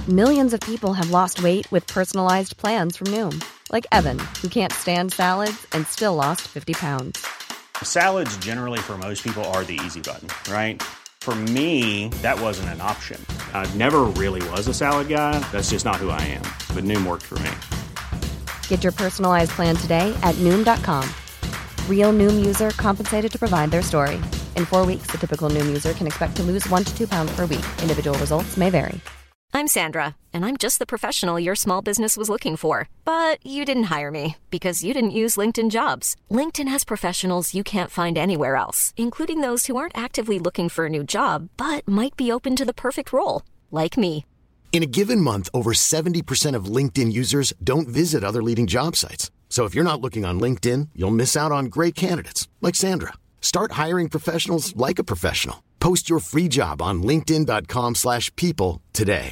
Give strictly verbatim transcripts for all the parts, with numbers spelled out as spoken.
Millions of people have lost weight with personalized plans from Noom. Like Evan, who can't stand salads and still lost fifty pounds. Salads generally for most people are the easy button, right? For me, that wasn't an option. I never really was a salad guy. That's just not who I am. But Noom worked for me. Get your personalized plan today at Noom dot com. Real Noom user compensated to provide their story. In four weeks, the typical Noom user can expect to lose one to two pounds per week. Individual results may vary. I'm Sandra, and I'm just the professional your small business was looking for. But you didn't hire me because you didn't use LinkedIn Jobs. LinkedIn has professionals you can't find anywhere else, including those who aren't actively looking for a new job, but might be open to the perfect role, like me. In a given month, over seventy percent of LinkedIn users don't visit other leading job sites. So if you're not looking on LinkedIn, you'll miss out on great candidates like Sandra. Start hiring professionals like a professional. Post your free job on linkedin dot com slash people today.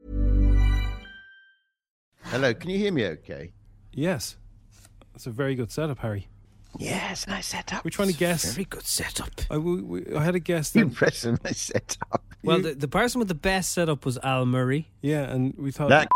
Hello, can you hear me okay? Yes. That's a very good setup, Harry. Yes, nice setup. We're trying to guess. Very good setup. I, we, we, I had a guess that... Impressive, nice setup. Well, the, the person with the best setup was Al Murray. Yeah, and we thought... That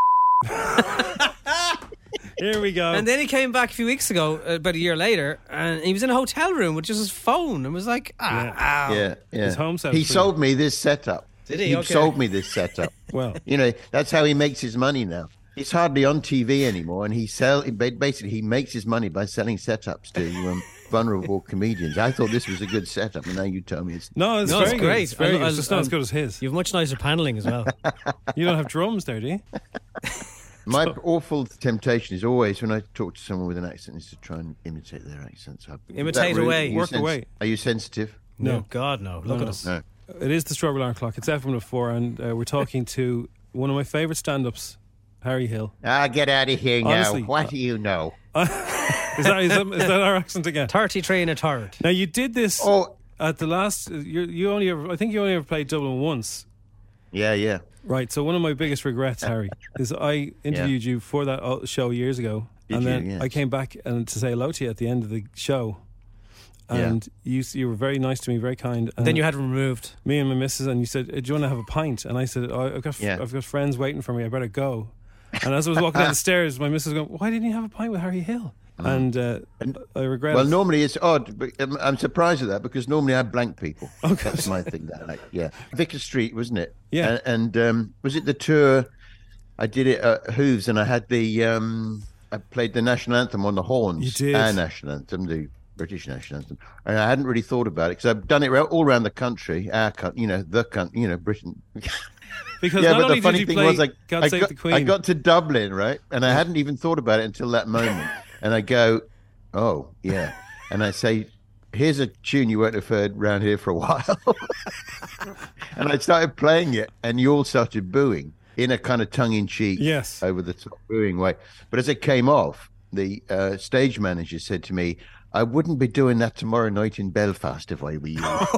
Here we go. And then he came back a few weeks ago, uh, about a year later, and he was in a hotel room with just his phone and was like, ah, Yeah. ow. Yeah, yeah. His home setup He for sold me this setup. Did he? He Okay. sold me this setup. Well, You know, that's how he makes his money now. He's hardly on T V anymore, and he sell basically he makes his money by selling setups to um, vulnerable comedians. I thought this was a good setup, and now you tell me it's no, it's No, very it's good. great. It's very I- good. I- It's just not um, as good as his. You have much nicer paneling as well. You don't have drums there, do you? my awful temptation is always when I talk to someone with an accent is to try and imitate their accent. So is Imitate that rude? away. Are you Work sens- away. Are you sensitive? No. Oh, God, no. Look No, at no. us. No. It is the Strawberry Alarm Clock. It's F one oh four, and uh, we're talking to one of my favourite stand-ups, Harry Hill. Ah, get out of here now. Honestly, what uh, do you know? Is that, is that, is that our accent again? thirty-three and a third. Now, you did this Oh, at the last... You, you only ever, I think you only ever played Dublin once. yeah, yeah. Right, so one of my biggest regrets, Harry, is I interviewed you for that uh, show years ago, Did and you? then Yes. I came back and to say hello to you at the end of the show, and you you were very nice to me, very kind. And Then you had him removed. me and my missus, and you said, "Do you want to have a pint?" And I said, oh, "I've got Yeah. I've got friends waiting for me. I better go." And as I was walking down the stairs, my missus was going, "Why didn't you have a pint with Harry Hill?" And, uh, I regret. Well, it. normally it's odd, but I'm, I'm surprised at that because normally I blank people. Okay. That's my thing. That I like, yeah, Vicar Street, wasn't it? Yeah. And, and um, was it the tour? I did it at Hooves, and I had the um, I played the national anthem on the horns. You did. Our national anthem, the British national anthem, and I hadn't really thought about it because I've done it all around the country. Our country, you know, the country, you know, Britain. because yeah, not but only the funny did you thing play was, like, God I Save got, the Queen, I got to Dublin, right, and I hadn't even thought about it until that moment, and I go, oh yeah, and I say, here's a tune you won't have heard round here for a while, and I started playing it, and you all started booing in a kind of tongue-in-cheek, Yes. over the top booing way. But as it came off, the uh, stage manager said to me, I wouldn't be doing that tomorrow night in Belfast if I were you.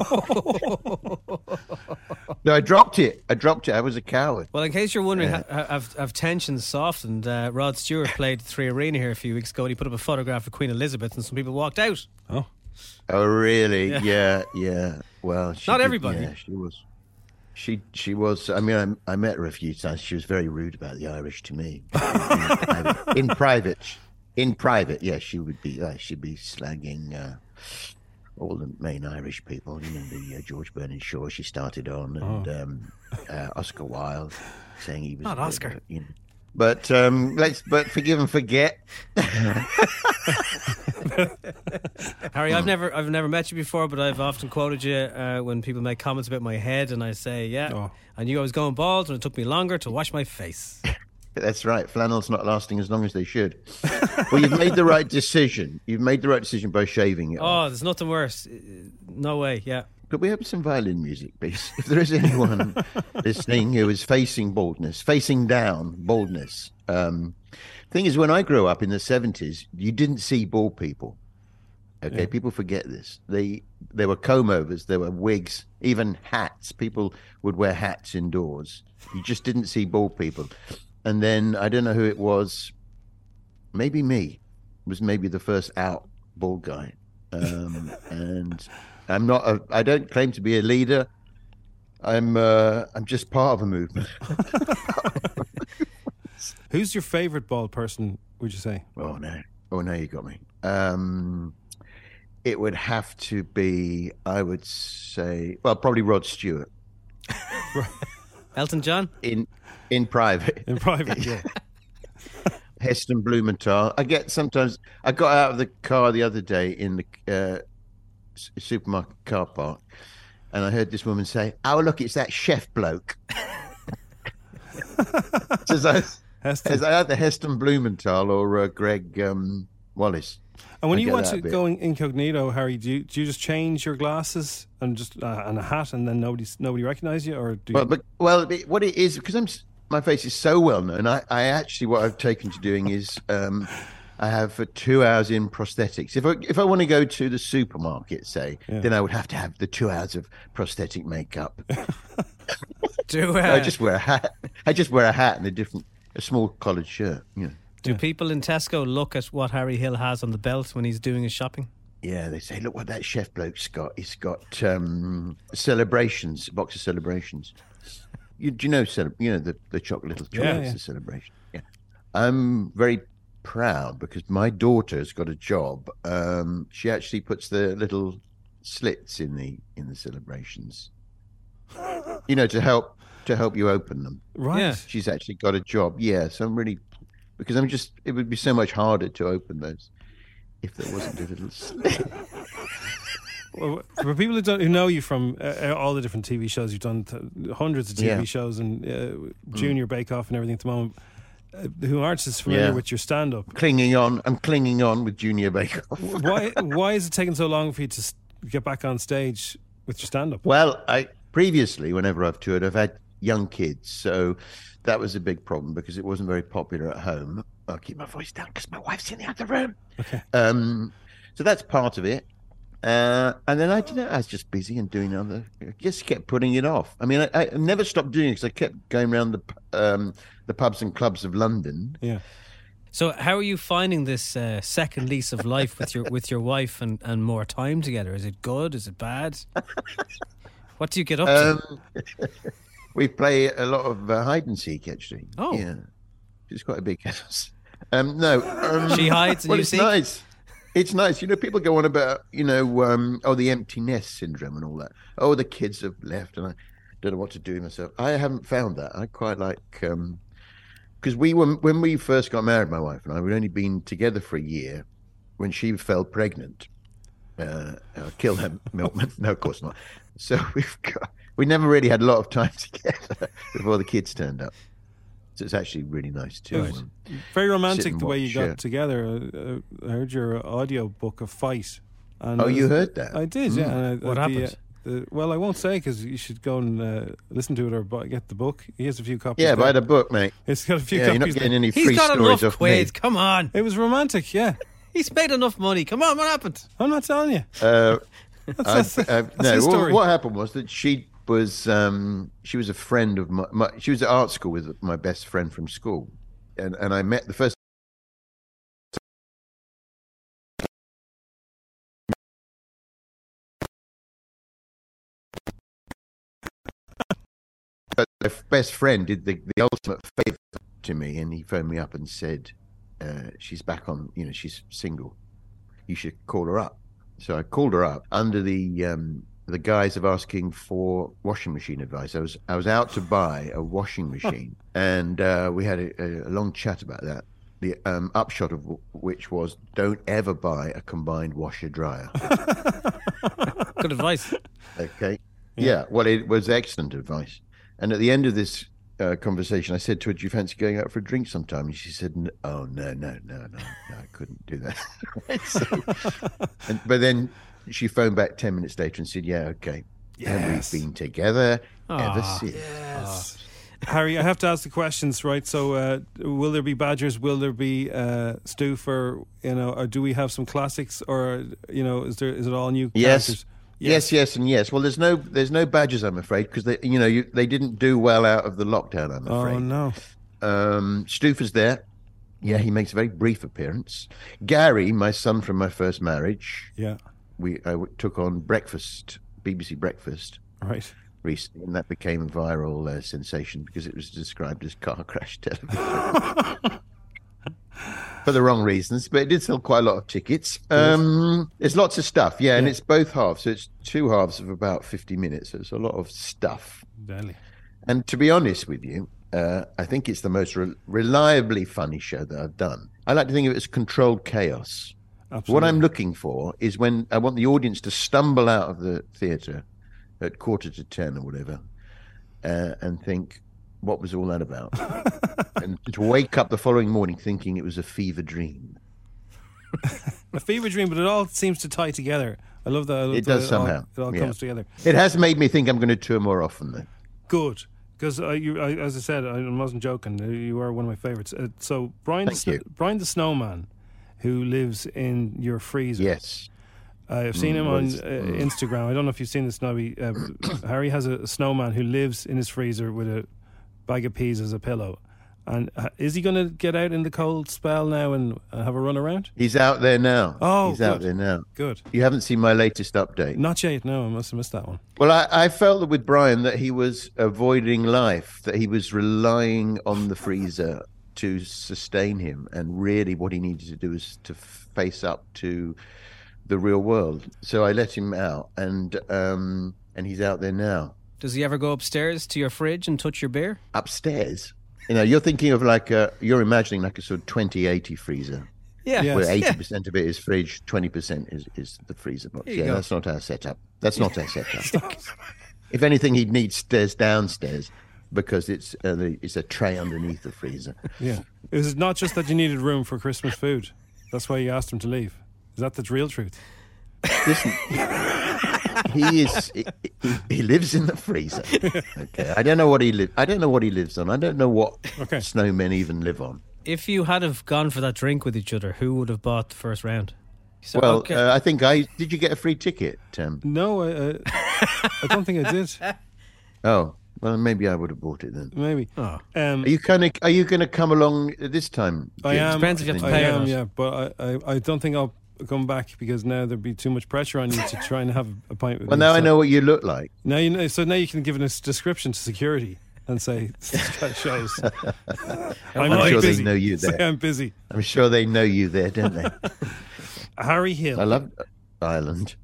No, I dropped it. I dropped it. I was a coward. Well, in case you're wondering, Yeah. ha- have, have tensions softened? Uh, Rod Stewart played Three Arena here a few weeks ago, and he put up a photograph of Queen Elizabeth, and some people walked out. oh, Oh, really? Yeah. Yeah, yeah. Well, she Not did- everybody. Yeah, she was. She she was. I mean, I, I met her a few times. She was very rude about the Irish to me. In private, in private, in private, yeah, she would be. Uh, she'd be slagging uh, all the main Irish people. You know, the uh, George Bernard Shaw she started on, and Oh. um, uh, Oscar Wilde, saying he was Not a bit of Oscar. a, you know. But um, let's but forgive and forget. Harry, I've never I've never met you before, but I've often quoted you uh, when people make comments about my head, and I say, yeah, Oh. I knew I was going bald, and it took me longer to wash my face. That's right. Flannel's not lasting as long as they should. Well, you've made the right decision. You've made the right decision by shaving it off. Oh, there's nothing worse. Uh, No way, yeah. Could we have some violin music, please? If there is anyone listening who is facing baldness, facing down baldness. Um, thing is, when I grew up in the seventies, you didn't see bald people. Okay, Yeah. people forget this. They there were comb overs, there were wigs, even hats. People would wear hats indoors. You just didn't see bald people. And then I don't know who it was. Maybe me was maybe the first out bald guy. Um, and I'm not. A, I don't claim to be a leader. I'm. Uh, I'm just part of a movement. Who's your favourite bald person, would you say? Oh, no. Oh, no, you got me. Um, it would have to be, I would say, well, probably Rod Stewart. Elton John? In in private. In private, yeah. Heston Blumenthal. I get sometimes, I got out of the car the other day in the uh, s- supermarket car park, and I heard this woman say, "Oh, look, it's that chef bloke." As I, Heston. as I either Heston Blumenthal or uh, Greg um, Wallace. And when I you get want that to bit. go in- incognito, Harry, do you, do you just change your glasses and just uh, and a hat, and then nobody nobody recognise you, or do you? Well, but, well, it- what it is, because I'm s- my face is so well known. I, I actually, what I've taken to doing is, um, I have for two hours in prosthetics. If I if I want to go to the supermarket, say, Yeah. then I would have to have the two hours of prosthetic makeup. Do, uh, I just wear a hat. I just wear a hat and a different, a small collared shirt. You know. do people in Tesco look at what Harry Hill has on the belt when he's doing his shopping? Yeah, they say, look what that chef bloke's got. He's got um, celebrations, a box of celebrations. You, do you know, cele- you know the, the chocolate little chocolates, yeah. the celebration. Yeah, I'm very proud because my daughter's got a job. Um, she actually puts the little slits in the in the celebrations. You know, to help to help you open them. right. Yeah. She's actually got a job. Yeah, so I'm really because I'm just. It would be so much harder to open those if there wasn't a little slit. Well, for people who, don't, who know you from uh, all the different T V shows you've done, th- hundreds of T V Yeah. shows and uh, Junior Bake Off and everything at the moment, uh, who aren't as familiar Yeah. with your stand-up, clinging on. I'm clinging on with Junior Bake Off. why why is it taking so long for you to s- get back on stage with your stand-up? Well, I previously, whenever I've toured, I've had young kids, so that was a big problem because it wasn't very popular at home. I'll keep my voice down because my wife's in the other room. Okay. Um, so that's part of it. Uh, and then I did it. I was just busy and doing other. I just kept putting it off. I mean, I, I never stopped doing it because I kept going around the um, the pubs and clubs of London. Yeah. So how are you finding this uh, second lease of life with your with your wife and, and more time together? Is it good? Is it bad? What do you get up to? Um, we play a lot of uh, hide and seek, actually. Oh. yeah, it's quite a big house. Um, no, um, She hides and well, you it's seek? nice. It's nice. You know, people go on about, you know, um, oh, the empty nest syndrome and all that. Oh, the kids have left and I don't know what to do with myself. I haven't found that. I quite like, because we were, when we first got married, my wife and I, we'd only been together for a year. When she fell pregnant, uh, uh, kill her milkman. No, of course not. So we've got, we never really had a lot of time together before the kids turned up. So it's actually really nice too. Right. Um, Very Sit romantic and the way you watch, got yeah. together. Uh, I heard your audio book of Fight. And Oh, it you was- heard that? I did, yeah. And I- What the, happened? uh, the- well, I won't say because you should go and uh, listen to it or buy, get the book. He has a few copies. yeah, there. buy the book, mate. It's got a few Yeah, you're not copies. getting there. any He's free got stories enough off me. quid. Come on. It was romantic, yeah. He's made enough money. Come on, what happened? I'm not telling you. Uh, That's, I, that's, I, that's no, his what, story. what happened was that she was um, she was a friend of my, my. She was at art school with my best friend from school, and and I met the first. But my best friend did the, the ultimate favor to me, and he phoned me up and said, uh, "She's back on. You know, she's single. You should call her up." So I called her up under the um, the guise of asking for washing machine advice. I was I was out to buy a washing machine, and uh, we had a, a long chat about that. The um, upshot of w- which was, don't ever buy a combined washer dryer. Good advice. Okay. Yeah. Well, it was excellent advice. And at the end of this uh, conversation, I said to her, "Do you fancy going out for a drink sometime?" And she said, "N- "Oh no, no, no, no, no, I couldn't do that." So, and, but then she phoned back ten minutes later and said, "Yeah, okay." And Yes. we've been together ever Aw, since. Harry, I have to ask the questions, right? So, uh, will there be Badgers? Will there be uh, Stoof? Or, you know, or do we have some classics? Or, you know, is there is it all new Yes. characters? Yes, yes, and yes. Well, there's no, there's no Badgers, I'm afraid, because they, you know, you, they didn't do well out of the lockdown. I'm afraid. Oh no. Um, Stoof is there. Yeah, he makes a very brief appearance. Gary, my son from my first marriage, Yeah. we I w- took on Breakfast, B B C Breakfast, Right. recently, and that became a viral uh, sensation because it was described as car crash television. For the wrong reasons, but it did sell quite a lot of tickets. Um, there's lots of stuff, yeah, and Yeah. it's both halves. So it's two halves of about fifty minutes. So it's a lot of stuff. Really? And to be honest with you, uh, I think it's the most re- reliably funny show that I've done. I like to think of it as controlled chaos. Absolutely. What I'm looking for is when I want the audience to stumble out of the theatre at quarter to ten or whatever uh, and think, what was all that about? And to wake up the following morning thinking it was a fever dream. A fever dream, but it all seems to tie together. I love that. I love It that does somehow. It all, it all Yeah. comes together. It has made me think I'm going to tour more often, though. Good. Because, uh, you, I, as I said, I wasn't joking. uh, You are one of my favourites. Uh, so, Brian, Thank the, you. Brian the Snowman, who lives in your freezer. Yes. Uh, I've seen Mm, him what on is- uh, mm. Instagram. I don't know if you've seen this, Nobby. Uh, Harry has a, a snowman who lives in his freezer with a bag of peas as a pillow. And uh, is he going to get out in the cold spell now and uh, have a run around? He's out there now. Oh, He's out good. there now. Good. You haven't seen my latest update. Not yet. No, I must have missed that one. Well, I, I felt that with Brian that he was avoiding life, that he was relying on the freezer to sustain him, and really what he needed to do was to face up to the real world. So I let him out, and um, and he's out there now. Does he ever go upstairs to your fridge and touch your beer? Upstairs, you know, you're thinking of like a, you're imagining like a sort of twenty eighty freezer. Yeah. Yeah. Where Yes. eighty percent of it is fridge, twenty percent is, is the freezer box. There you Yeah, go. that's not our setup. That's not our setup. If anything, he'd need stairs downstairs because it's uh, the, it's a tray underneath the freezer. Yeah. It was not just that you needed room for Christmas food. That's why you asked him to leave. Is that the real truth? Listen, he is he, he, he lives in the freezer. Okay, I don't know what he live. I don't know what he lives on. I don't know what Okay. snowmen even live on. If you had have gone for that drink with each other, who would have bought the first round? So, Well, okay. uh, I think I did. You get a free ticket, Tim? No, I, uh, I don't think I did. Oh, well, maybe I would have bought it then. Maybe. Oh. Um, Are you kind of? Are you going to come along this time? I Jim? am. Depends if you have to I pay or am, not. yeah, but I, I, I don't think I'll come back because now there'd be too much pressure on you to try and have a pint with Well, me. now I So- know what you look like. Now you know. So now you can give a description to security and say this guy shows. I'm, I'm sure they busy. know you Say there. I'm busy. I'm sure they know you there, don't they? Harry Hill. I love Ireland.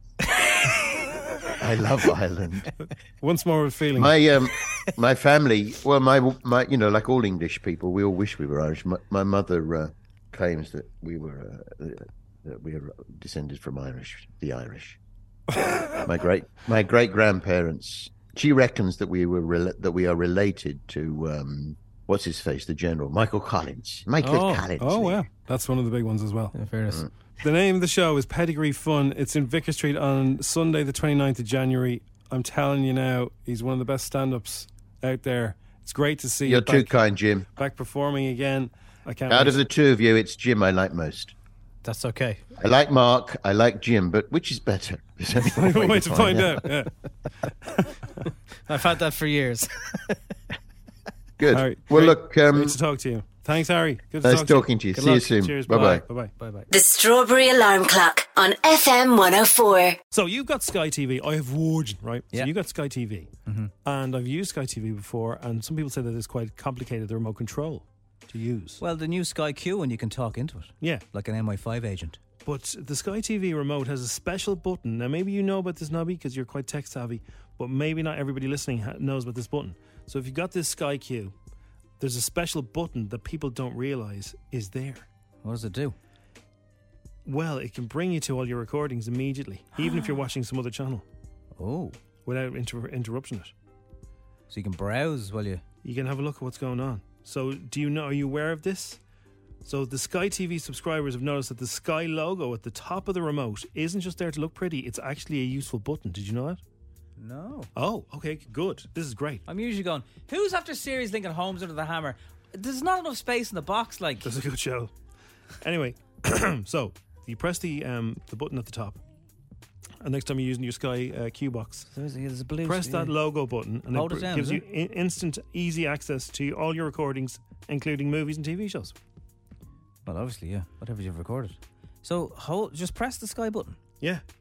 I love Ireland. Once more with feeling. My um, my family. Well, my my, you know, like all English people, we all wish we were Irish. My, my mother uh, claims that we were uh, that we are descended from Irish, the Irish. my great my great grandparents. She reckons that we were rela- that we are related to um, what's his face, the general Michael Collins. Michael Oh. Collins. oh well, that's one of the big ones as well. In fairness. The name of the show is Pedigree Fun. It's in Vicar Street on Sunday, the twenty-ninth of January. I'm telling you now, he's one of the best stand-ups out there. It's great to see You're you too back, kind, Jim. back performing again. I can't Out wait. of the two of you, it's Jim I like most. That's okay. I like Mark, I like Jim, but which is better? There's only one Wait to find out. Yeah. I've had that for years. Good. All right. Well, Great- look, um, great to talk to you. Thanks, Harry. Good to nice talk talking to you. Good See you luck. soon. Cheers. Bye-bye. Bye bye. Bye bye. The Strawberry Alarm Clock on F M one oh four. So you've got Sky T V. I have Virgin, right? Yeah. So you got Sky T V, Mm-hmm. and I've used Sky T V before, and some people say that it's quite complicated, the remote control to use. Well, the new Sky Q, and you can talk into it Yeah, like an M I five agent. but the Sky T V remote has a special button. Now, maybe you know about this, Nobby, because you're quite tech savvy, but maybe not everybody listening ha- knows about this button. So if you've got this Sky Q, there's a special button that people don't realise is there. What does it do? Well, it can bring you to all your recordings immediately, even if you're watching some other channel, Oh, without inter- interrupting it. so you can browse while you... You can have a look at what's going on. So, do you know? Are you aware of this? So, the Sky T V subscribers have noticed that the Sky logo at the top of the remote isn't just there to look pretty; it's actually a useful button. Did you know that? No. Oh, okay, good. This is great. I'm usually going, who's after series Lincoln Holmes Under the Hammer? There's not enough space in the box, like... This is a good show. Anyway, so you press the um, the button at the top, and next time you're using your Sky uh, Q box, There's, there's a blue... press that logo button, and Hold it, it br- down, gives is you it? in- instant, easy access to all your recordings, including movies and T V shows. Well, obviously, yeah. Whatever you've recorded. So, hold, just press the Sky button. Yeah.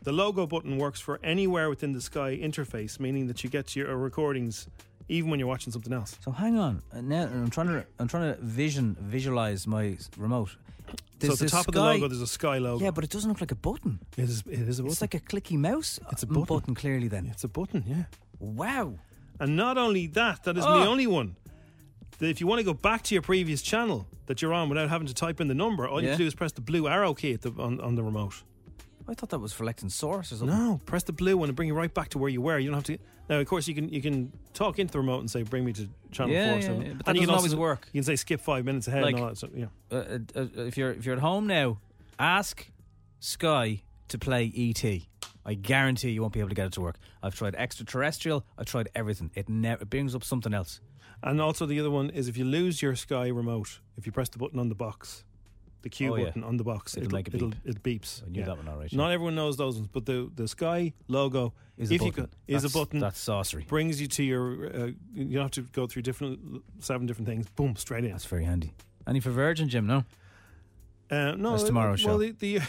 The logo button works for anywhere within the Sky interface, meaning that you get your recordings even when you're watching something else. So hang on. Uh, Now I'm trying to I'm trying to vision visualize my s- remote. So There's at the a top of the Sky- logo, there's a Sky logo. Yeah, but it doesn't look like a button. It is, it is a button. It's like a clicky mouse. It's a uh, button. clearly. Then. It's a button, yeah. Wow. And not only that, that isn't Oh. the only one. That if you want to go back to your previous channel that you're on without having to type in the number, all you Yeah. have to do is press the blue arrow key at the, on, on the remote. I thought that was for selecting source or something. No, press the blue one and bring you right back to where you were. You don't have to. Now, of course, you can you can talk into the remote and say, "Bring me to channel Yeah, four." yeah, so, yeah, but that and you doesn't can also- always work. You can say skip five minutes ahead Like- and all that. So, yeah. Uh, uh, uh, if you're if you're at home now, ask Sky to play E T. I guarantee you won't be able to get it to work. I've tried extraterrestrial. I've tried everything. It never it brings up something else. And also the other one is if you lose your Sky remote, if you press the button on the box, the Q Oh, yeah. button on the box, It'll make a it'll, beep. it beeps. I knew that one alright, Not yeah. everyone knows those ones, but the the Sky logo Is a if you button. go, is a That's- button. that's saucery. Brings you to your. Uh, you don't have to go through different seven different things. Boom, straight in. That's very handy. Any for Virgin, Jim? No. Uh, no, That's tomorrow's well, show. The, the,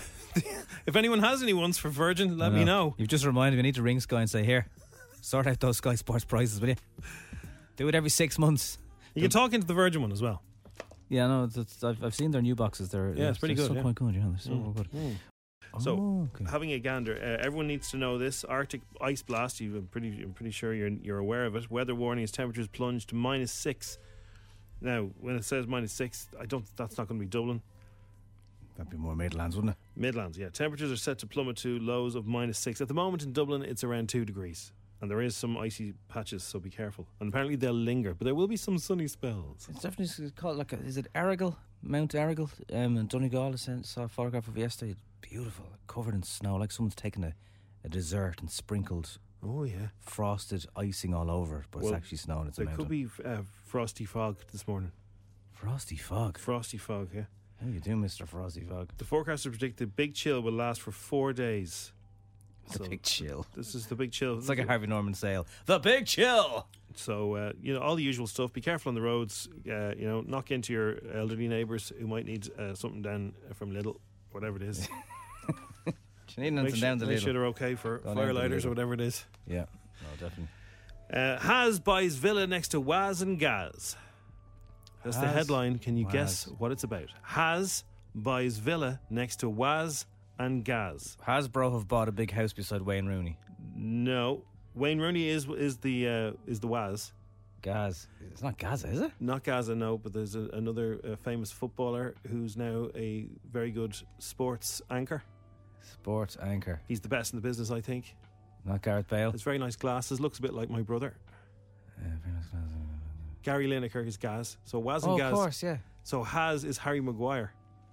if anyone has any ones for Virgin, let I me know. You've just reminded me. I need to ring Sky and say, "Here, sort out those Sky Sports prizes, will you? Do it every six months." You can talk into the Virgin one as well. Yeah, no, it's, I've I've seen their new boxes. They're Yeah, it's pretty they're good, So yeah. quite good. Yeah, they're so Mm, good. mm. So, Oh, okay. having a gander, uh, everyone needs to know this. Arctic ice blast. You, I'm pretty, I'm pretty sure you're you're aware of it. Weather warning as temperatures plunge to minus six. Now, when it says minus six, I don't. That's not going to be Dublin. That'd be more Midlands, wouldn't it? Midlands, yeah. Temperatures are set to plummet to lows of minus six. At the moment in Dublin, it's around two degrees. And there is some icy patches, so be careful. And apparently they'll linger, but there will be some sunny spells. It's definitely called like a, is it Argyll, Mount Argyll, um, in Donegal. I sent- saw a photograph of it yesterday. Beautiful, covered in snow, like someone's taken a, a dessert and sprinkled Oh, yeah. frosted icing all over it, but Well, it's actually snowing. It's a There mountain. could be uh, frosty fog this morning. Frosty fog. Frosty fog, yeah. How you doing, Mister Frosty Fog? The forecasters predict the big chill will last for four days. The big chill. This is the big chill. It's like a Harvey Norman sale. The big chill. So, uh, you know, all the usual stuff. Be careful on the roads. Uh, you know, knock into your elderly neighbours who might need uh, something down from Lidl, whatever it is. Do you need make anything sure, down the make Lidl? sure they're okay for Go down to fire the lighters or Lidl. whatever it is. Yeah, no, definitely. Uh, Haz buys villa next to Waz and Gaz. That's the Haz, headline. Can you Waz. guess what it's about? Haz buys villa next to Waz and Gaz. Hasbro have bought a big house beside Wayne Rooney. No, Wayne Rooney is is the uh, is the Waz. Gaz. It's not Gaza, is it? Not Gaza, no, but there's a, another uh, famous footballer who's now a very good sports anchor. Sports anchor. He's the best in the business, I think. Not Gareth Bale. Has very nice glasses. Looks a bit like my brother. Yeah, very nice glasses. Gary Lineker is Gaz. So Waz Oh, and of Gaz. course, yeah. So Haz is Harry Maguire.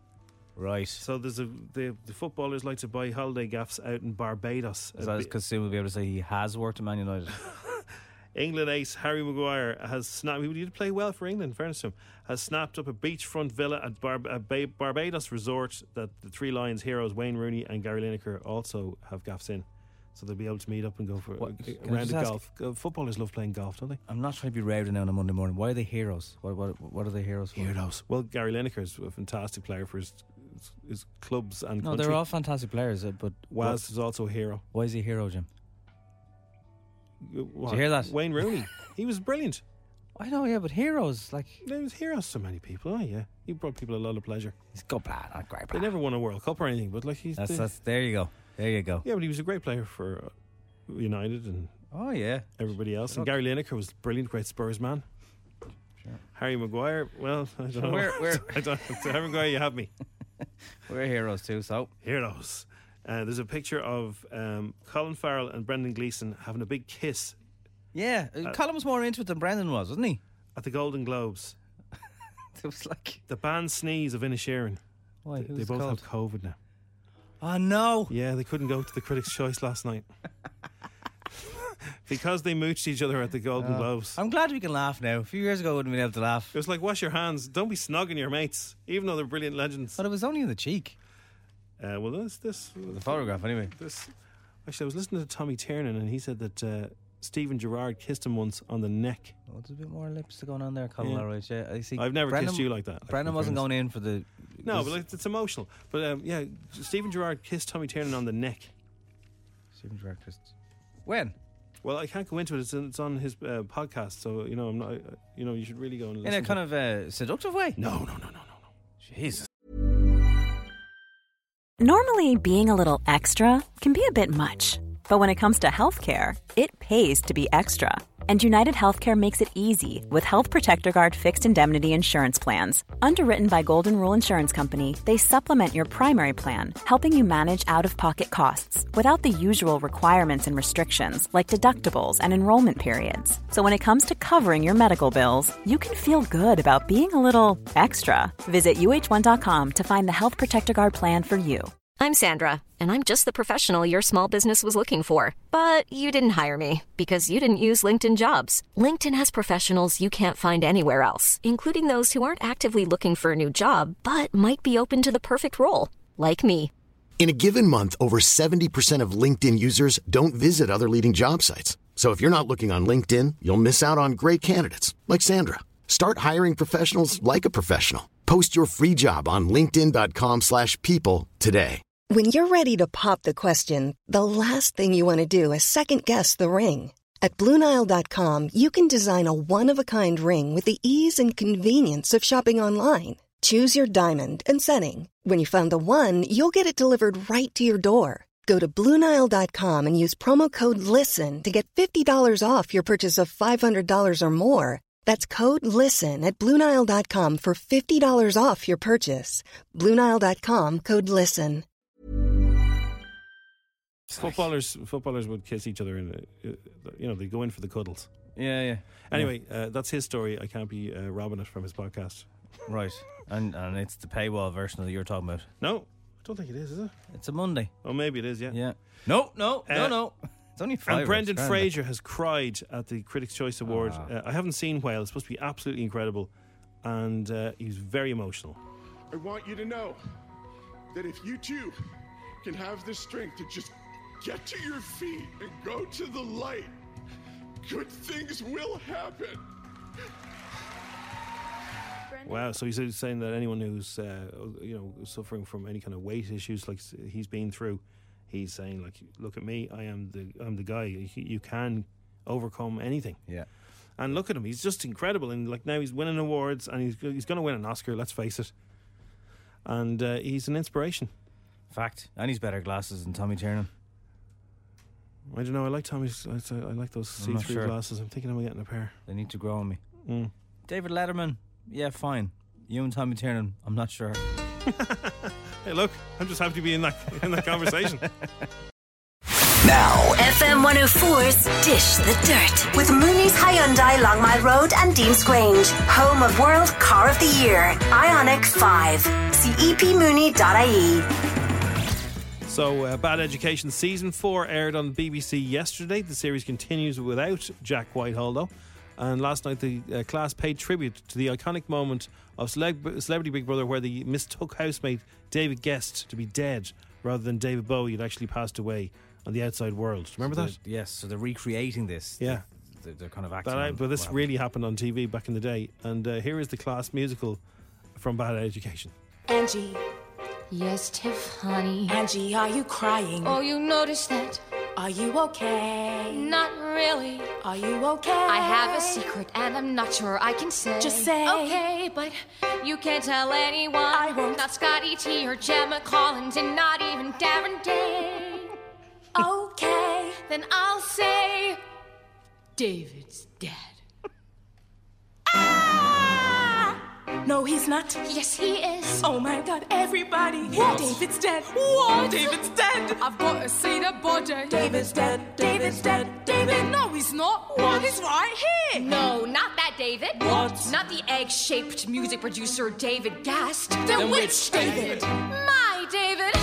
Right. So there's a the, the footballers like to buy holiday gaffs out in Barbados. Is Uh, that be- because soon we'll be able to say he has worked at Man United? England ace Harry Maguire has snapped. He did play well for England, in fairness to him. Has snapped up a beachfront villa at, Bar- at ba- Barbados resort that the Three Lions heroes Wayne Rooney and Gary Lineker also have gaffs in. So they'll be able to meet up and go for What- a, can a I round just of ask- golf. Uh, Footballers love playing golf, don't they? I'm not trying to be rowdy now on a Monday morning. Why are they heroes? What what what are they heroes for? Heroes. Well, Gary Lineker is a fantastic player for his his, his clubs and No, country. they're all fantastic players, uh, but Waz is also a hero. why is he a hero, Jim? What? hear that? Wayne Rooney. He was brilliant. I know, yeah, but heroes, like, He was heroes to so many people. Oh, yeah. He brought people a lot of pleasure. he's good player, not great They player. never won a World Cup or anything, but like he's That's, the- that's, there you go. There you go. yeah, but he was a great player for uh, United and Oh, yeah. everybody else. And Look. Gary Lineker was brilliant, great Spurs man. Sure. Harry Maguire, well, I don't know. We're- we're- I don't. So Harry Maguire, you have me. We're heroes too, so. Heroes. Uh, there's a picture of um, Colin Farrell and Brendan Gleeson having a big kiss Yeah, uh, Colin was more into it than Brendan was, wasn't he? at the Golden Globes. It was like, The band Sneeze of Inisherin. why? They, Who they was both called? have COVID now. Oh, no. Yeah, they couldn't go to the Critics' Choice last night. Because they mooched each other at the Golden Oh. Globes. I'm glad we can laugh now. A few years ago, I wouldn't have been able to laugh. It was like, wash your hands. Don't be snogging your mates, even though they're brilliant legends. But it was only in the cheek. Uh, well, this, this, The photograph, anyway. this. Actually, I was listening to Tommy Tiernan, and he said that uh, Stephen Gerrard kissed him once on the neck. Oh, there's a bit more lipstick going on there, Colin. Yeah. All right, yeah. I see. I've never Brendan- kissed you like that. like, Brendan in wasn't fairness. going in for the. No, this- but like, it's emotional. But um, yeah, Stephen Gerrard kissed Tommy Tiernan on the neck. Stephen Breakfast. When? Well, I can't go into it. It's, in, it's on his uh, podcast, so you know, I'm not. Uh, you know, you should really go and listen. In a to kind it. of uh, seductive way? No, no, no, no, no, no. Jesus. Normally, being a little extra can be a bit much. But when it comes to healthcare, it pays to be extra. And United Healthcare makes it easy with Health Protector Guard fixed indemnity insurance plans. Underwritten by Golden Rule Insurance Company, they supplement your primary plan, helping you manage out-of-pocket costs without the usual requirements and restrictions like deductibles and enrollment periods. So when it comes to covering your medical bills, you can feel good about being a little extra. Visit U H one dot com to find the Health Protector Guard plan for you. I'm Sandra, and I'm just the professional your small business was looking for. But you didn't hire me because you didn't use LinkedIn Jobs. LinkedIn has professionals you can't find anywhere else, including those who aren't actively looking for a new job, but might be open to the perfect role, like me. In a given month, over seventy percent of LinkedIn users don't visit other leading job sites. So if you're not looking on LinkedIn, you'll miss out on great candidates like Sandra. Start hiring professionals like a professional. Post your free job on linkedin dot com slash people today. When you're ready to pop the question, the last thing you want to do is second-guess the ring. At Blue Nile dot com, you can design a one-of-a-kind ring with the ease and convenience of shopping online. Choose your diamond and setting. When you find the one, you'll get it delivered right to your door. Go to Blue Nile dot com and use promo code LISTEN to get fifty dollars off your purchase of five hundred dollars or more. That's code LISTEN at Blue Nile dot com for fifty dollars off your purchase. Blue Nile dot com, code LISTEN. Footballers, footballers would kiss each other, and uh, you know they go in for the cuddles. Yeah, yeah. Anyway, uh, that's his story. I can't be uh, robbing it from his podcast. Right, and and it's the paywall version that you're talking about. No, I don't think it is. Is it? It's a Monday. Oh, maybe it is. Yeah. Yeah. No, no, Uh, no, no. It's only five. And Brendan hours, Fraser has cried at the Critics' Choice Award. Ah. Uh, I haven't seen Whale. It's supposed to be absolutely incredible, and uh, he's very emotional. I want you to know that if you too can have the strength to just get to your feet and go to the light, good things will happen. Wow, so he's saying that anyone who's uh, you know suffering from any kind of weight issues like he's been through, he's saying like, look at me, I am the I'm the guy. You, you can overcome anything. Yeah. And look at him, he's just incredible. And like now he's winning awards, and he's he's going to win an Oscar. Let's face it. And uh, he's an inspiration. Fact. And he's better glasses than Tommy Tiernan. I don't know. I like Tommy's. I, I like those I'm not see-through sure. glasses. I'm thinking I'm getting a pair. They need to grow on me. Mm. David Letterman. Yeah, fine. You and Tommy Tiernan. I'm not sure. Hey, look, I'm just happy to be in that in that conversation. Now, F M one oh four's Dish the Dirt with Mooney's Hyundai Long Mile Road and Dean's Grange, home of World Car of the Year, Ioniq five. See e p mooney dot i e. So, uh, Bad Education Season four aired on B B C yesterday. The series continues without Jack Whitehall, though. And last night, the uh, class paid tribute to the iconic moment of Celeb- Celebrity Big Brother where they mistook housemate David Guest to be dead rather than David Bowie had actually passed away on the outside world. Remember So that? they're- Yes, so they're recreating this. Yeah. They're, they're kind of acting That, I, on but this what really happened on T V back in the day. And uh, here is the class musical from Bad Education. Angie. Yes, Tiff, honey. Angie, are you crying? Oh, you noticed that? Are you okay? Not really. Are you okay? I have a secret and I'm not sure I can say. Just say. Okay, but you can't tell anyone. I won't. Not Scotty T or Gemma Collins and not even Darren Day. Okay. Then I'll say David's dead. No, he's not. Yes, he is. Oh my God, everybody. What? David's dead. What? David's dead. I've got to see the body. David's dead. David's dead. David. No, he's not. What? He's right here. No, not that David. What? Not the egg-shaped music producer David Gast. The Then witch which David. David? My David.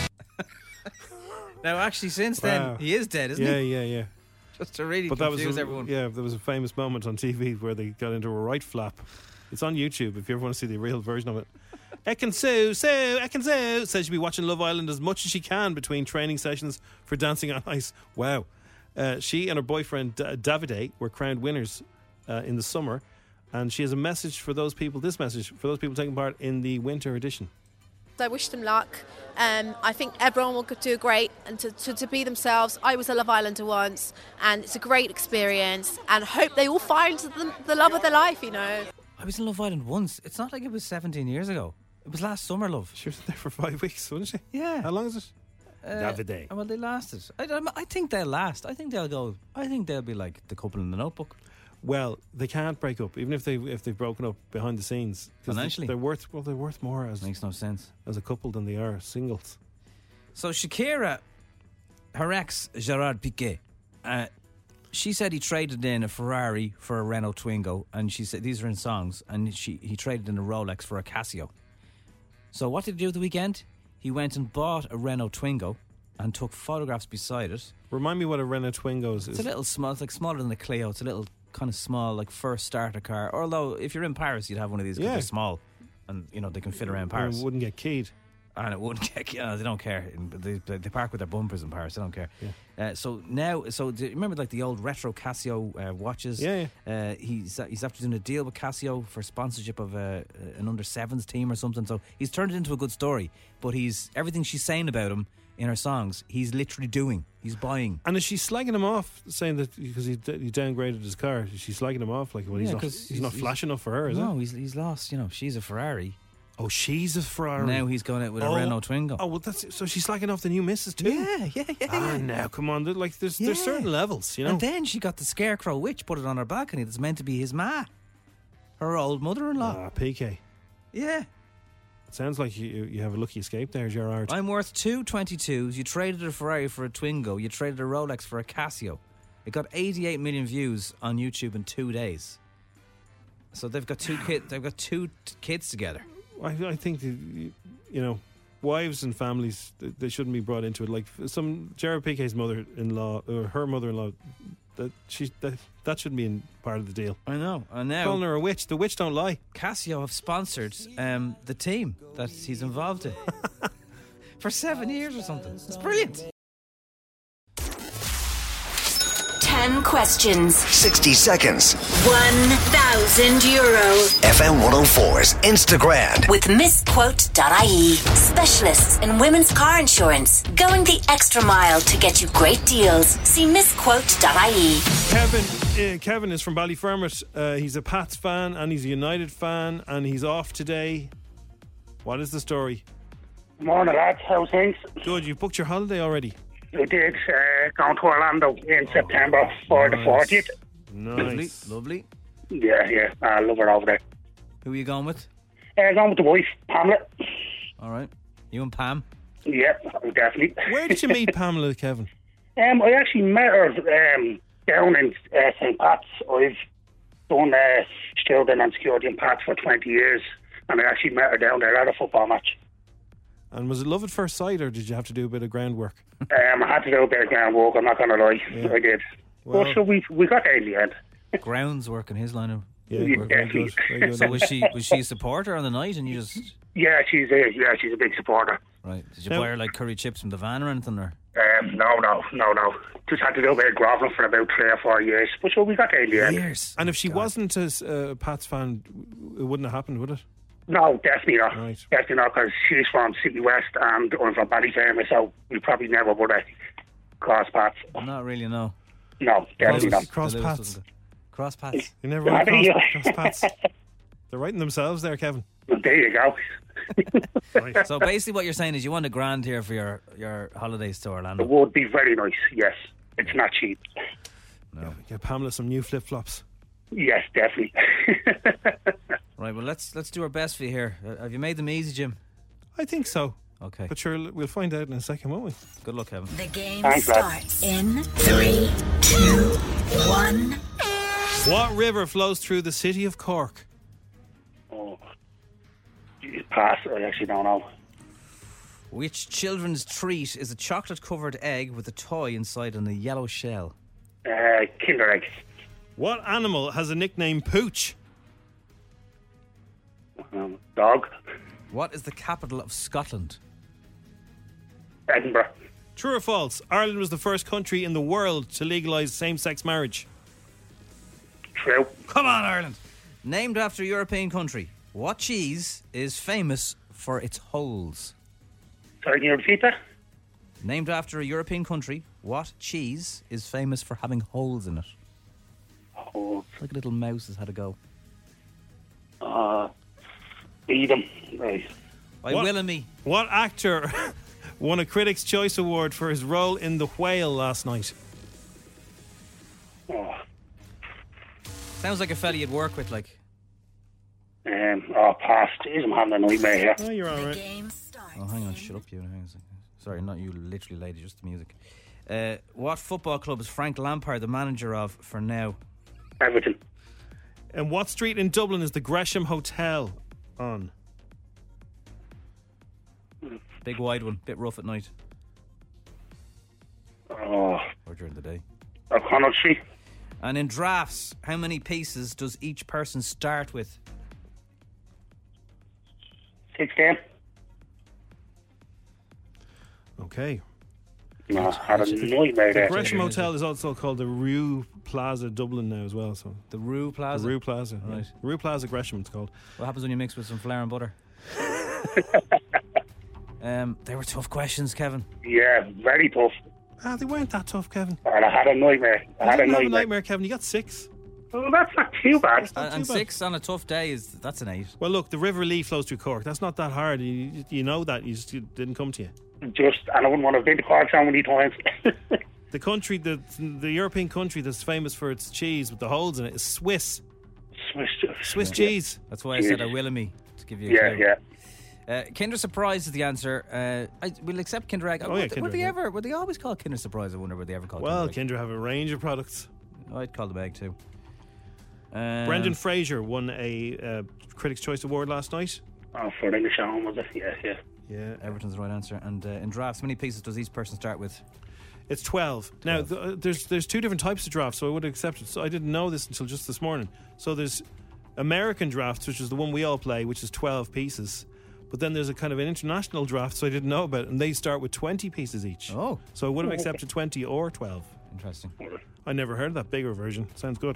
Now, actually, since then, Wow. he is dead, isn't Yeah, he? yeah, yeah. Just to really But that was confuse a, everyone. yeah, there was a famous moment on T V where they got into a right flap. It's on YouTube if you ever want to see the real version of it. Ekin Sue, Sue, Ekin Sue says she'll be watching Love Island as much as she can between training sessions for Dancing on Ice. Wow. Uh, she and her boyfriend D- Davide were crowned winners uh, in the summer, and she has a message for those people, this message, for those people taking part in the winter edition. I wish them luck. Um, I think everyone will do great and to, to, to be themselves. I was a Love Islander once, and it's a great experience, and I hope they all find the, the love of their life, you know. I was in Love Island once. It's not like it was seventeen years ago. It was last summer, love. She was there for five weeks, wasn't she? Yeah. How long is it? Uh, Davide. Well, they lasted. I, I, I think they'll last. I think they'll go. I think they'll be like the couple in The Notebook. Well, they can't break up, even if they if they've broken up behind the scenes. 'Cause Financially? they're worth well, they're worth more as Makes no sense as a couple than they are singles. So Shakira, her ex Gerard Piqué, uh, she said he traded in a Ferrari for a Renault Twingo, and she said these are in songs, and she he traded in a Rolex for a Casio. So what did he do at the weekend? He went and bought a Renault Twingo and took photographs beside it. Remind me what a Renault Twingo is. It's a little small. It's like smaller than a Clio. It's a little kind of small, like first starter car. Although if you're in Paris, you'd have one of these because Yeah. they're small, and you know they can fit around Paris. It wouldn't get keyed. And it wouldn't get, you know, they don't care. They, they park with their bumpers in Paris. They don't care. Yeah. Uh, so now, so do you remember like the old retro Casio uh, watches? Yeah, yeah. Uh, he's he's after doing a deal with Casio for sponsorship of a, an under sevens team or something. So he's turned it into a good story. But he's everything she's saying about him in her songs, he's literally doing. He's buying. And is she slagging him off, saying that because he, he downgraded his car? Is she slagging him off like, well, he's Yeah, not 'cause he's, he's- not he's- flash enough for her, is no, it? he's he's lost. You know, she's a Ferrari. Oh, she's a Ferrari. Now he's going out with a Oh. Renault Twingo. Oh well, that's so she's slagging off the new missus too. Yeah, yeah, yeah. Ah, yeah. now come on, there- like there's there's Yeah. certain levels, you know. And then she got the Scarecrow Witch put it on her balcony that's meant to be his ma, her old mother-in-law. Ah, P K. Yeah. Sounds like you you have a lucky escape there, Gerard. I'm worth two twenty-twos. You traded a Ferrari for a Twingo. You traded a Rolex for a Casio. It got eighty-eight million views on YouTube in two days. So they've got two kids. They've got two t- kids together. I, I think that, you you know, wives and families they, they shouldn't be brought into it. Like some Gerard Piqué's mother-in-law or her mother-in-law, that she that that shouldn't be in part of the deal. I know. And now Calling her a witch. The witch don't lie. Casio have sponsored um, the team that he's involved in for seven years or something. It's brilliant. Ten questions. sixty seconds. One thousand euro. F M one oh four's Instagram. With misquote dot I E. Specialists in women's car insurance. Going the extra mile to get you great deals. See misquote dot I E. Kevin, uh, Kevin is from Ballyfermot. Uh, he's a Pats fan and he's a United fan and he's off today. What is the story? Morning, lads. How's things? Good. You booked your holiday already. We did uh, going to Orlando in September for the Nice. fortieth. Nice. Lovely. Yeah, yeah. I love it over there. Who are you going with? Uh, going with the wife, Pamela. All right. You and Pam? Yeah, definitely. Where did you meet Pamela, Kevin? Um, I actually met her um, down in uh, Saint Pat's. I've done uh, student and security in Pat's for twenty years, and I actually met her down there at a football match. And was it love at first sight or did you have to do a bit of groundwork? Um, I had to do a bit of groundwork, I'm not going to lie. Yeah. I did. Well- but so we, we got there in the end. Grounds work in his line of Yeah, Yeah, very good. definitely. Very good. So was she was she a supporter on the night and you just Yeah, she's a, yeah, she's a big supporter. right? Did you Now- buy her like curry chips from the van or anything or? Um, no, no, no, no. Just had to do a bit of groveling for about three or four years. But so we got there in the end. Years. And if she wasn't a uh, Pats fan, it wouldn't have happened, would it? No, definitely not. Right. Definitely not, because she's from City West and I'm from Ballyfermot, so we probably never would have crossed paths. Not really, no. No, definitely Cross, not. cross The Lewis paths. doesn't go- Cross paths. You never want to Yeah. cross, cross paths. They're writing themselves there, Kevin. There you go. Right. So basically, what you're saying is you want a grand here for your your holidays to It Orlando. would be very nice, yes. It's not cheap. No. Get Pamela some new flip flops. Yes, definitely. Right. Well, let's let's do our best for you here. Uh, have you made them easy, Jim? I think so. Okay. But sure, we'll find out in a second, won't we? Good luck, Kevin. The game Thanks, lad. starts in three, two, one. What river flows through the city of Cork? Oh, geez, pass. I actually don't know. Which children's treat is a chocolate-covered egg with a toy inside and a yellow shell? Uh, Kinder Egg. What animal has a nickname Pooch? Um, dog. What is the capital of Scotland? Edinburgh. True or false? Ireland was the first country in the world to legalise same-sex marriage. True. Come on, Ireland. Named after a European country, what cheese is famous for its holes? Sorry, can you repeat that? Named after a European country, what cheese is famous for having holes in it? Holes. Like a little mouse has had a go. Uh, Edam. Right. By What- Willoughby. What actor won a Critics' Choice Award for his role in The Whale last night? Oh, Sounds like a fella you'd work with, like. um, oh, pass. Jeez, I'm having a nightmare here. Oh, you're all right. Oh, hang on, shut up, you. Hang on a second. Sorry, not you, literally, lady, just the music. Uh, what football club is Frank Lampard the manager of for now? Everton. And what street in Dublin is the Gresham Hotel on? Big wide one, bit rough at night Oh, or during the day. O'Connell Street. And in drafts, how many pieces does each person start with? Sixteen. Okay. No, I had a nightmare The there. Gresham Hotel is also called the Rue Plaza Dublin now as well. So The Rue Plaza? The Rue Plaza. Right. Right. Rue Plaza Gresham it's called. What happens when you mix with some flour and butter? um, they were tough questions, Kevin. Yeah, very tough. Ah, they weren't that tough, Kevin. And I had a nightmare. I You had a didn't have nightmare. a nightmare, Kevin. You got six. Well, that's not too bad. And, and six on a tough day is that's an eight. Well, look, the River Lee flows through Cork. That's not that hard. You, you know that. You just it didn't come to you. Just, and I wouldn't want to have been to Cork so many times. The country, the the European country that's famous for its cheese with the holes in it is Swiss. Swiss, Swiss cheese. That's why I said I Willoughby to give you a Yeah, clue. yeah. Uh, Kinder Surprise is the answer. Uh, I, we'll accept Kinder Egg. Oh, yeah, would, Kinder would Egg, they yeah. ever? Would they always call Kinder Surprise? I wonder would they ever call. Well, Kinder Kinder have a range of products. Egg? I'd call them Egg too. Um, Brendan Fraser won a uh, Critics' Choice Award last night. Oh, for English Home, was it? Yeah, yeah. Yeah. Everton's the right answer. And uh, in drafts, how many pieces does each person start with? It's twelve. Now, th- uh, there's there's two different types of drafts, so I would accept it. So I didn't know this until just this morning. So there's American drafts, which is the one we all play, which is twelve pieces. But then there's a kind of an international draft, so I didn't know about it, and they start with twenty pieces each. Oh. So I would have accepted twenty or twelve. Interesting. I never heard of that bigger version. Sounds good.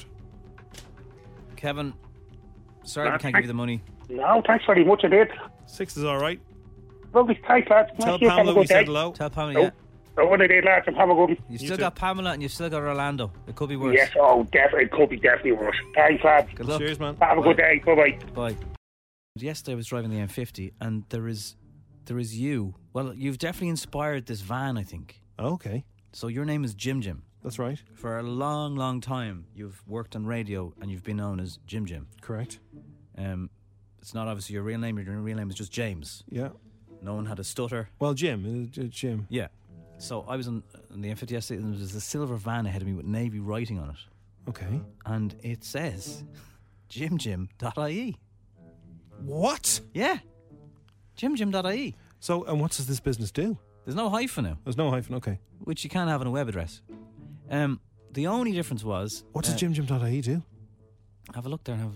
Kevin, sorry we Uh, can't give you the money. No, thanks very much, I did. Six is all right. Lovely, thanks, lads. Tell Thank you, have a Pamela good we said day. hello. Tell Pamela, Oh, yeah. oh, what I did, lads, and have a good one. You've still got Pamela and you've still got Orlando. It could be worse. Yes, oh, definitely, it could be definitely worse. Thanks, lads. Good luck. Cheers, man. Have a good day. Bye-bye. Bye. Yesterday I was driving the M fifty and there is there is you. Well, you've definitely inspired this van, I think. Okay. So your name is Jim Jim. That's right. For a long, long time, you've worked on radio and you've been known as Jim Jim. Correct. Um, it's not obviously your real name. Your real name is just James. Yeah. No one had a stutter. Well, Jim. Uh, Jim. Yeah. So I was on, on the M fifty yesterday and there was a silver van ahead of me with Navy writing on it. Okay. And it says jim jim dot I E. What? Yeah. jim jim dot I E. So, and what does this business do? There's no hyphen now. There's no hyphen, okay. Which you can have on a web address. Um, the only difference was... What does uh, jim jim dot I E do? Have a look there and have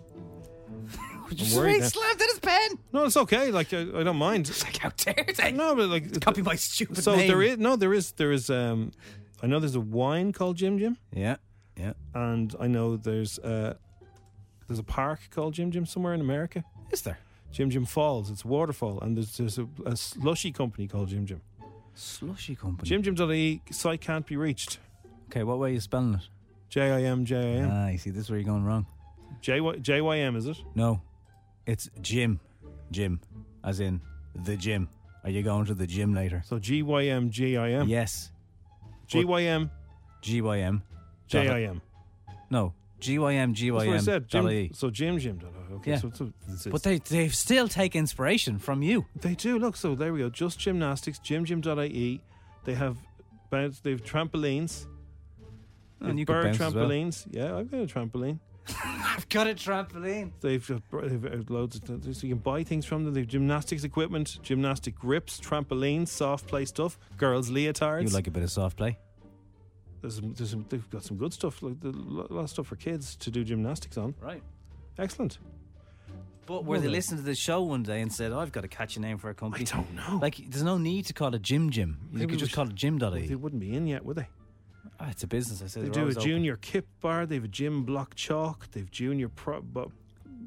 a... I'm worried now. slammed in his pen! No, it's okay. Like, I, I don't mind. Like, how dare they? No, but like... Copy my stupid so name. there is... No, there is... There is... Um, I know there's a wine called Jim Jim. Yeah, yeah. And I know there's... Uh, there's a park called Jim Jim somewhere in America. Is there? Jim Jim Falls. It's a waterfall. And there's, there's a, a slushy company called Jim Jim. Slushy company? jim jim dot I E site can't be reached. Okay, what way are you spelling it? J I M J I M. Ah, you see, this is where you're going wrong. J Y J Y M, is it? No. It's Jim. Jim. As in, the gym. Are you going to the gym later? So G Y M G I M? Yes. G Y M G Y M. J I M. No. G Y M G Y M. That's what I said. Jim, dot I E. so Jim Jim. dot I E. Okay, Yeah. so, so it's, it's, But they, they still take inspiration from you. They do. Look, so there we go. Just Gymnastics, jim jim dot I E. They have bounce, they have trampolines. And They've you could bird bounce as well. trampolines. Yeah, I've got a trampoline. I've got a trampoline. They've, uh, they've loads of so you can buy things from them. They've gymnastics equipment, gymnastic grips, trampolines, soft play stuff, girls' leotards. You like a bit of soft play? There's some, there's some, they've got some good stuff, like a lot of stuff for kids to do gymnastics on. Right. Excellent. But were they Well, listening to the show one day and said, oh, I've got to catch a name for a company? I don't know. Like, there's no need to call it Jim Jim. You Maybe could just we call it Jim dot I They E. wouldn't be in yet, would they? Ah, it's a business, I said. They they're do a always open. junior kip bar. They have a gym block chalk. They've junior pro, bu-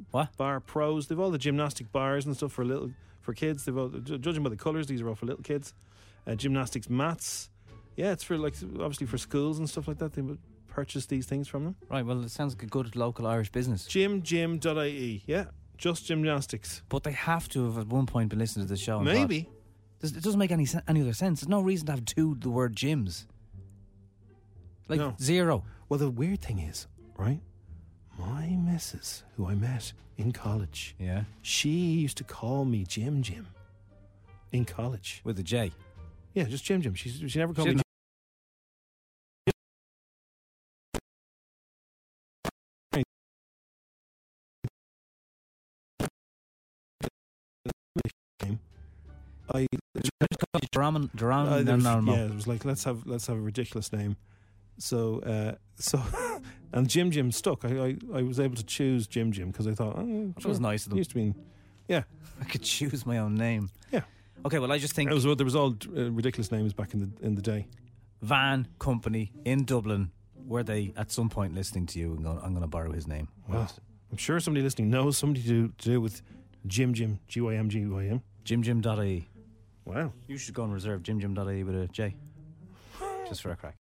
What? Bar Pros. They've all the gymnastic bars and stuff for little for kids. They've all, ju- judging by the colours, these are all for little kids. Uh, gymnastics mats. Yeah, it's for like obviously for schools and stuff like that. They would purchase these things from them. Right, well, it sounds like a good local Irish business. gym gym dot I E. Yeah, just gymnastics. But they have to have at one point been listening to the show. and Maybe. thought, Does- It doesn't make any sen- any other sense. There's no reason to have two the word gyms. Like No. zero. Well, the weird thing is, right? My missus, who I met in college, Yeah. she used to call me Jim Jim in college. With a J. Yeah, just Jim Jim. She she never called She me. Jim. I Duran, Duran, Uh, there no, was- no, no. yeah, it was like let's have let's have a ridiculous name. So uh, so and Jim Jim stuck. I, I, I was able to choose Jim Jim because I thought oh, That was nice of them. Used to be, yeah, I could choose my own name. yeah. Okay, well, I just think It was there was all uh, ridiculous names back in the in the day. Van Company in Dublin, were they at some point listening to you and going, I'm going to borrow his name? Well, I'm sure somebody listening knows somebody to do, to do with Jim Jim G Y M G Y M. Jim Jim dot I E. Wow. You should go and reserve Jim Jim dot I E with a J. Just for a crack.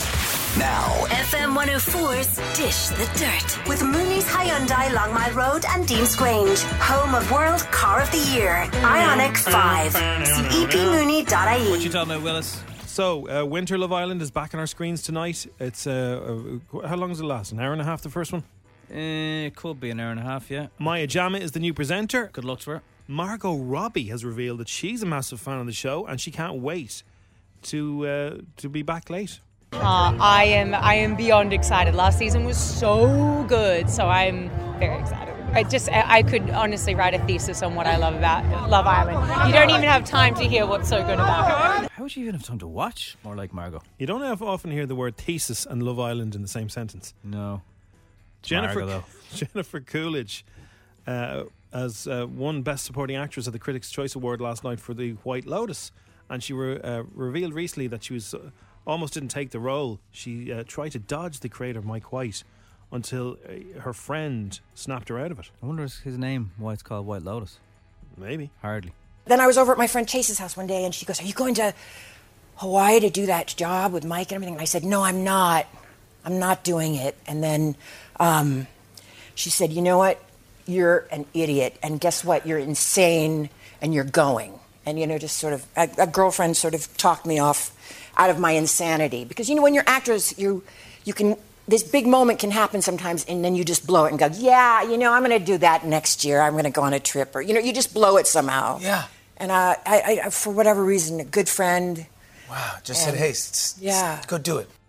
Now, F M one oh four's Dish the Dirt with Mooney's Hyundai Longmire Road and Dean's Grange, home of World Car of the Year. Ioniq five. See e p mooney dot I E. What you talking about, Willis? So, uh, Winter Love Island is back on our screens tonight. It's uh, uh, how long does it last? An hour and a half, the first one? Uh, it could be an hour and a half, yeah. Maya Jama is the new presenter. Good luck to her. Margot Robbie has revealed that she's a massive fan of the show and she can't wait to uh, to be back late. Uh, I am I am beyond excited. Last season was so good, so I'm very excited. I just I I could honestly write a thesis on what I love about Love Island. You don't even have time to hear what's so good about it. How would you even have time to watch? More like Margot. You don't have often hear the word thesis and Love Island in the same sentence. No. Jennifer Margot, Jennifer Coolidge uh, as uh, won Best Supporting Actress at the Critics' Choice Award last night for The White Lotus, and she re- uh, revealed recently that she was uh, almost didn't take the role. She uh, tried to dodge the creator Mike White until uh, her friend snapped her out of it. I wonder is his name why it's called White Lotus. Maybe. Hardly. Then I was over at my friend Chase's house one day and she goes, are you going to Hawaii to do that job with Mike and everything? And I said, no, I'm not. I'm not doing it. And then um, she said, you know what? You're an idiot. And guess what? You're insane and you're going. And, you know, just sort of, a, a girlfriend sort of talked me off out of my insanity. Because, you know, when you're actors, you you can, this big moment can happen sometimes and then you just blow it and go, yeah, you know, I'm going to do that next year. I'm going to go on a trip. Or, you know, you just blow it somehow. Yeah. And uh, I, I, for whatever reason, a good friend. Wow, just and, said, hey, s- s- yeah. go do it.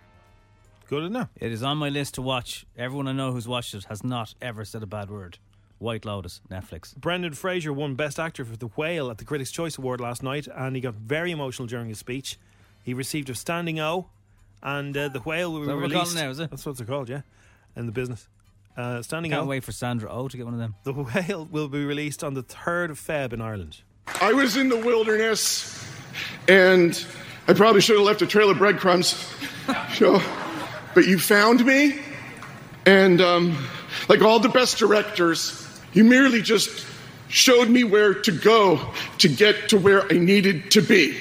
Good enough. It is on my list to watch. Everyone I know who's watched it has not ever said a bad word. White Lotus, Netflix. Brendan Fraser won Best Actor for The Whale at the Critics' Choice Award last night, and he got very emotional during his speech. He received a standing O, and uh, The Whale will Is be that what we're released. calling it now, is it? That's what they're called, yeah, in the business. Uh, standing Can't O. wait for Sandra Oh to get one of them. The Whale will be released on the third of February in Ireland. I was in the wilderness, and I probably should have left a trail of breadcrumbs, you know, but you found me, and um, like all the best directors, you merely just showed me where to go to get to where I needed to be.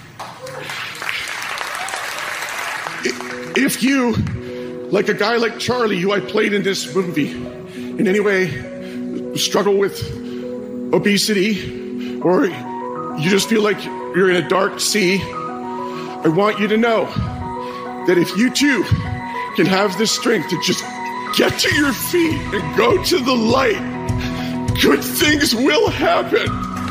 If you, like a guy like Charlie, who I played in this movie, in any way struggle with obesity, or you just feel like you're in a dark sea, I want you to know that if you too can have the strength to just get to your feet and go to the light, good things will happen.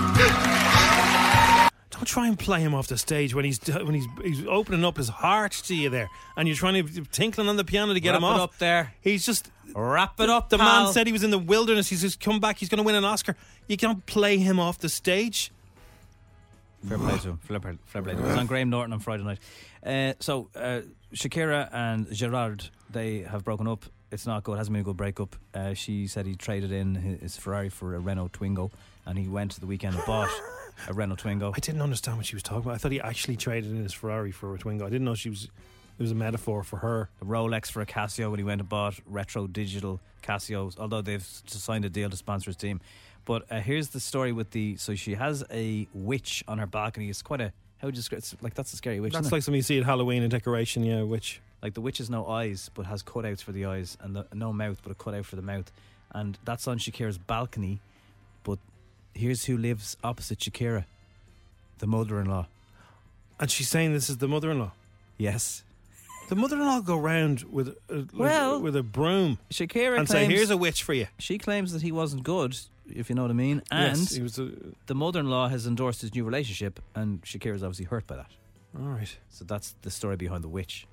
Don't try and play him off the stage when he's when he's he's opening up his heart to you there, and you're trying to tinkling on the piano to get Wrap him it off. up there. He's just wrap it up. The pal. man said he was in the wilderness. He's just come back. He's going to win an Oscar. You can't play him off the stage. Fair play to him. Fair play, fair play to him. It was on Graham Norton on Friday night. Uh, so, uh, Shakira and Gerard, they have broken up. It's not good. It hasn't been a good breakup. Uh, she said he traded in his Ferrari for a Renault Twingo, and he went to the weekend and bought a Renault Twingo. I didn't understand what she was talking about. I thought he actually traded in his Ferrari for a Twingo. I didn't know she was It was a metaphor for her. A Rolex for a Casio when he went and bought retro digital Casios, although they've signed a deal to sponsor his team. But uh, here's the story with the... So she has a witch on her balcony. It's quite a... How would you describe it? It's like, that's a scary witch, That's isn't like it? something you see at Halloween in decoration, yeah, witch. Like the witch has no eyes, but has cutouts for the eyes, and the, no mouth, but a cutout for the mouth. And that's on Shakira's balcony. But here's who lives opposite Shakira. The mother-in-law. And she's saying this is the mother-in-law? Yes. The mother-in-law go round with a, like, Well, with a broom Shakira and claims, say, here's a witch for you. She claims that he wasn't good, if you know what I mean. And Yes, he was a- the mother-in-law has endorsed his new relationship, and Shakira's obviously hurt by that. All right. So that's the story behind the witch.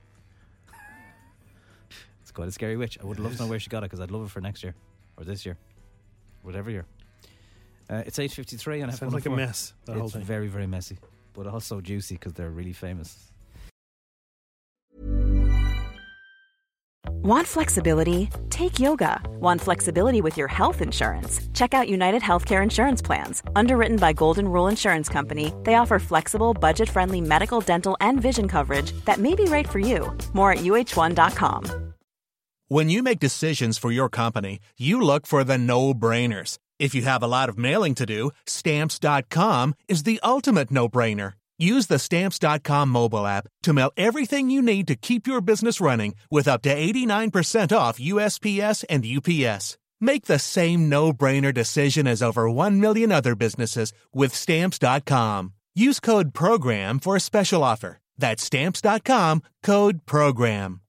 It's quite a scary witch. I would love is. to know where she got it, because I'd love it for next year, or this year, whatever year. Uh, it's eight fifty-three on F one oh four. Sounds like a mess, that It's whole thing. very, very messy, but also juicy because they're really famous. Want flexibility? Take yoga. Want flexibility with your health insurance? Check out United Healthcare Insurance Plans. Underwritten by Golden Rule Insurance Company, they offer flexible, budget-friendly medical, dental, and vision coverage that may be right for you. More at U H one dot com. When you make decisions for your company, you look for the no-brainers. If you have a lot of mailing to do, Stamps dot com is the ultimate no-brainer. Use the Stamps dot com mobile app to mail everything you need to keep your business running with up to eighty-nine percent off U S P S and U P S. Make the same no-brainer decision as over one million other businesses with Stamps dot com. Use code PROGRAM for a special offer. That's Stamps dot com, code PROGRAM.